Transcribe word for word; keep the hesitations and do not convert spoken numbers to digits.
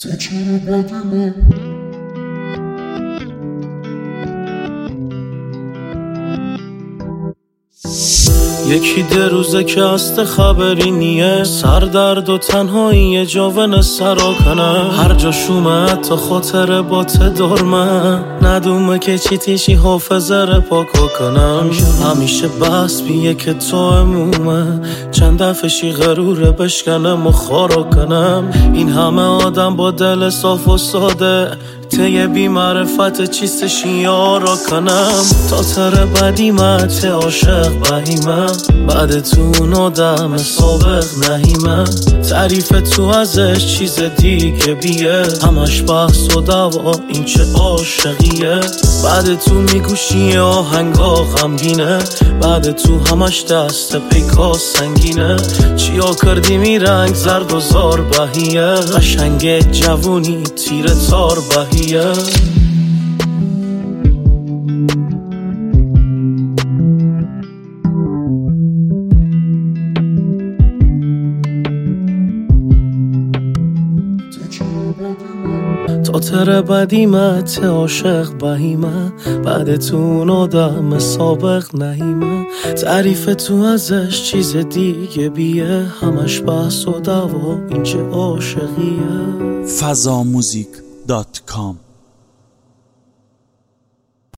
تو چرا بدی من یکی ده روزه که است خبری نیه، سر درد و تنهایی یه جاون سرا کنه. هر جا شومه تا خاطر با ته دارمه، ندومه که چی تیشی حافظه رو پاکو کنم. همیشه بس بیه که تو امومه، چند دفعه شی غروره بشکنم و خارا کنم. این همه آدم با دل صاف و ساده، ته بی معرفت چیستش یارا کنم. تا تر بدیمه ته عاشق بهیمه، بعد تو اون آدم سابق نهیمه. تعریف تو ازش چیز دیگه بیه، همش بحث و دوا این چه عاشقیه. بعد تو میگوشی آهنگا غمگینه، بعد تو همش دست پیکا سنگینه. چیا کردی می رنگ زرد و زار بهیه، قشنگ جوونی تیر تار بهیه. تا تر بدیمه ته عاشق بهیمه، بعد تو اون آدم سابق نهیمه. تعریف تو ازش چیز دیگه بیه، همش بحث و دوا این چه عاشقیه. فضاموزیک دات کام